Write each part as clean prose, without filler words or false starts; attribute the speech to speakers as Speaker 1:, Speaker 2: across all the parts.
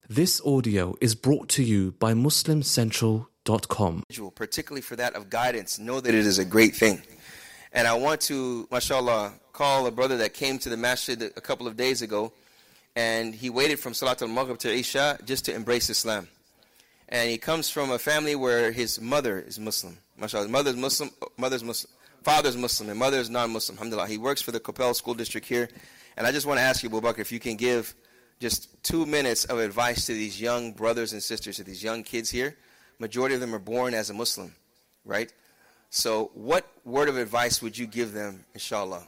Speaker 1: This audio is brought to you by MuslimCentral.com.
Speaker 2: Particularly for that of guidance, know that it is a great thing. And I want to, mashallah, call a brother that came to the masjid a couple of days ago, and he waited from Salat al-Maghrib to Isha just to embrace Islam. And he comes from a family where his mother is Muslim. Mashallah, his mother's Muslim, father's Muslim, and mother is non-Muslim. Alhamdulillah. He works for the Coppell School District here. And I just want to ask you, Abu Bakr, if you can give just 2 minutes of advice to these young brothers and sisters, to these young kids here. Majority of them are born as a Muslim, right? So what word of advice would you give them, inshallah?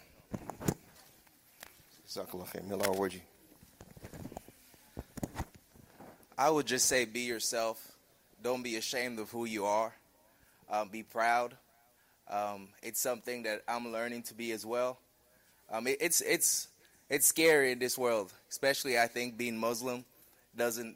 Speaker 3: I would just say be yourself. Don't be ashamed of who you are. Be proud. It's something that I'm learning to be as well. It's scary in this world, especially I think being Muslim doesn't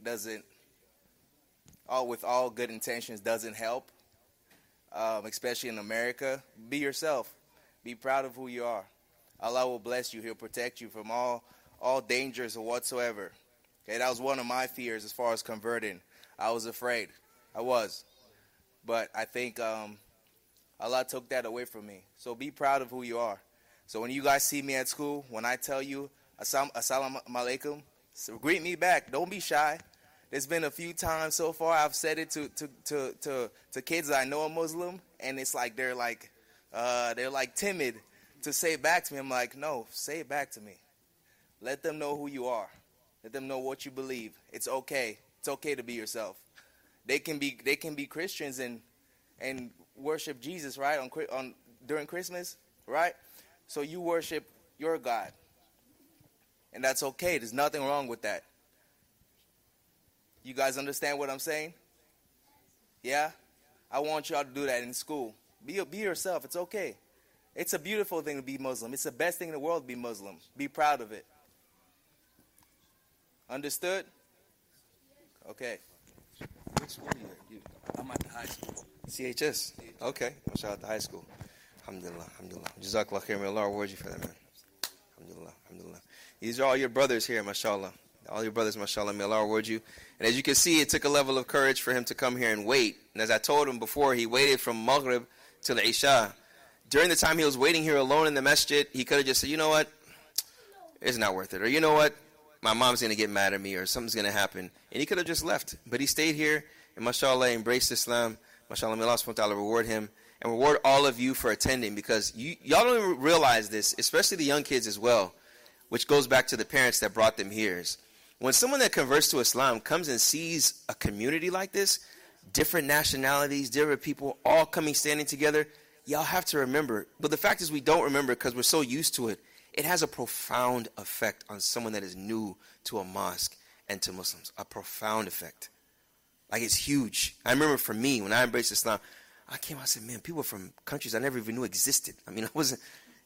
Speaker 3: with all good intentions doesn't help, especially in America. Be yourself. Be proud of who you are. Allah will bless you. He'll protect you from all dangers or whatsoever. Okay, that was one of my fears as far as converting. I was afraid. I was. But I think Allah took that away from me. So be proud of who you are. So when you guys see me at school, when I tell you Assalamu alaikum, so greet me back. Don't be shy. There's been a few times so far I've said it to kids that I know are Muslim, and it's like they're like timid to say it back to me. I'm like, no, say it back to me. Let them know who you are. Let them know what you believe. It's okay. It's okay to be yourself. They can be Christians and worship Jesus, right? On during Christmas, right? So you worship your God. And that's okay. There's nothing wrong with that. You guys understand what I'm saying? Yeah? I want y'all to do that in school. Be yourself. It's okay. It's a beautiful thing to be Muslim. It's the best thing in the world to be Muslim. Be proud of it. Understood? Okay.
Speaker 2: Which school are you at?
Speaker 3: I'm at the high school.
Speaker 2: CHS? Okay. Mashallah, at the high school. Alhamdulillah, alhamdulillah. Jazakallah khair. May Allah reward you for that, man. Alhamdulillah, alhamdulillah. These are all your brothers here, mashallah. All your brothers, mashallah. May Allah reward you. And as you can see, it took a level of courage for him to come here and wait. And as I told him before, he waited from Maghrib till Isha. During the time he was waiting here alone in the masjid, he could have just said, you know what? It's not worth it. Or you know what? My mom's going to get mad at me, or something's going to happen. And he could have just left. But he stayed here and, mashallah, embraced Islam. Mashallah, may Allah subhanahu wa ta'ala reward him. And reward all of you for attending, because y'all don't even realize this, especially the young kids as well, which goes back to the parents that brought them here. When someone that converts to Islam comes and sees a community like this, different nationalities, different people, all coming, standing together, y'all have to remember. But the fact is we don't remember because we're so used to it. It has a profound effect on someone that is new to a mosque and to Muslims. A profound effect. Like, it's huge. I remember for me, when I embraced Islam, I came out and said, man, people from countries I never even knew existed. I mean, I wasn't,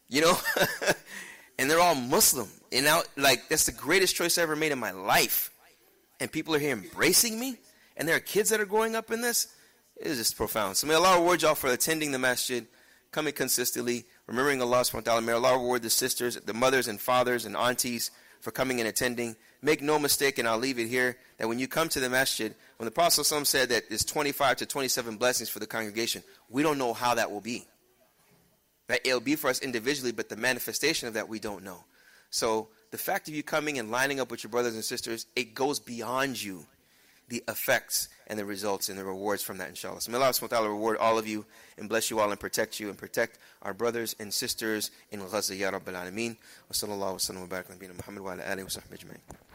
Speaker 2: and they're all Muslim. And now, like, that's the greatest choice I ever made in my life. And people are here embracing me. And there are kids that are growing up in this. It is just profound. So may Allah reward y'all for attending the masjid, coming consistently, remembering Allah subhanahu wa ta'ala. May Allah reward the sisters, the mothers and fathers and aunties for coming and attending. Make no mistake, and I'll leave it here, that when you come to the masjid, when the Prophet ﷺ said that there's 25 to 27 blessings for the congregation, we don't know how that will be. That it'll be for us individually, but the manifestation of that we don't know. So the fact of you coming and lining up with your brothers and sisters, it goes beyond you, the effects and the results and the rewards from that, inshallah. So may Allah subhanahu wa ta'ala reward all of you and bless you all and protect you and protect our brothers and sisters in Gaza, ya Rabbil Alameen. Wa sallallahu wa sallam wa barak nabiyina Muhammad wa ala alihi wa sahbihi ajma'in.